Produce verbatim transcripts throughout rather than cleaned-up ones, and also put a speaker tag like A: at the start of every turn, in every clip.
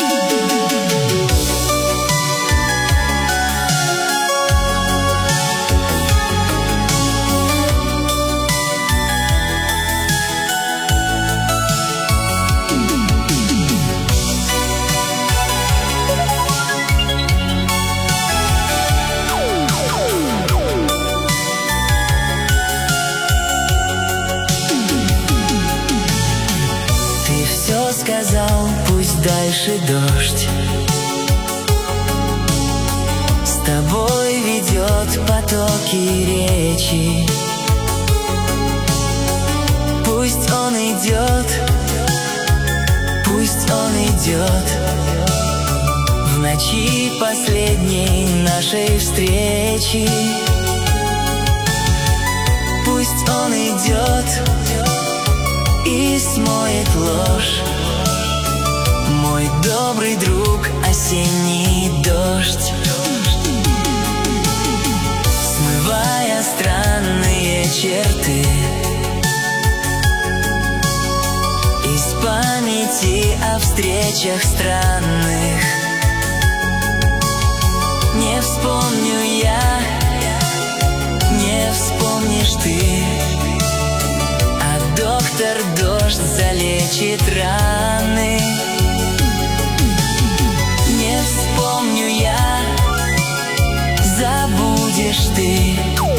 A: Сказал, пусть дальше дождь с тобой ведет потоки речи. Пусть он идет, пусть он идет в ночи последней нашей встречи. Пусть он идет и смоет ложь, мой добрый друг, осенний дождь, смывая странные черты из памяти о встречах странных. Не вспомню я, не вспомнишь ты, а доктор дождь залечит раны. Не вспомню я, забудешь ты,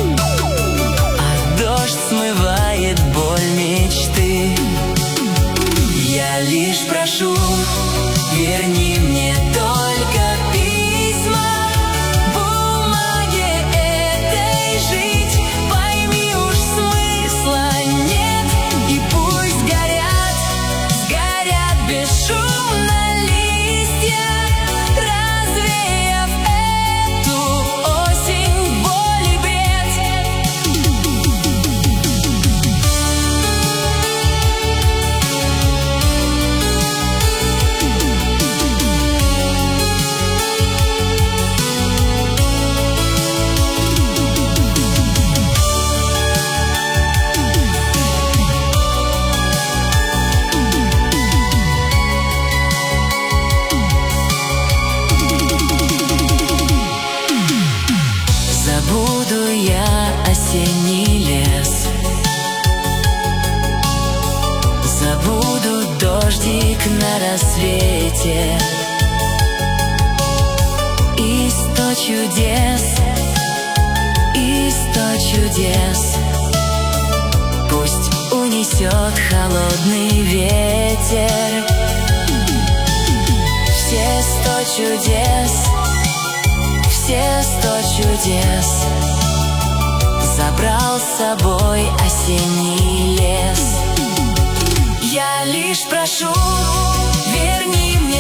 A: а дождь смывает боль мечты. Я лишь прошу, верни мне только письма, бумаге этой жить, пойми уж смысла нет, и пусть горят, сгорят бесшумно листья, развеяв эту осень, боль и бред. Забуду я осенний лес, забуду дождик на рассвете и сто чудес, и сто чудес пусть унесет холодный ветер. Все сто чудес, все сто чудес забрал с собой осенний лес. Я лишь прошу, верни мне